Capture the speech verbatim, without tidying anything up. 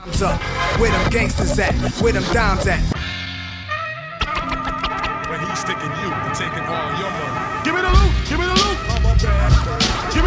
Time's up. Where them gangsters at? Where them dimes at? Where he's sticking you and taking all your money. Give me the loot! Give me the loot! I'm a bad boy.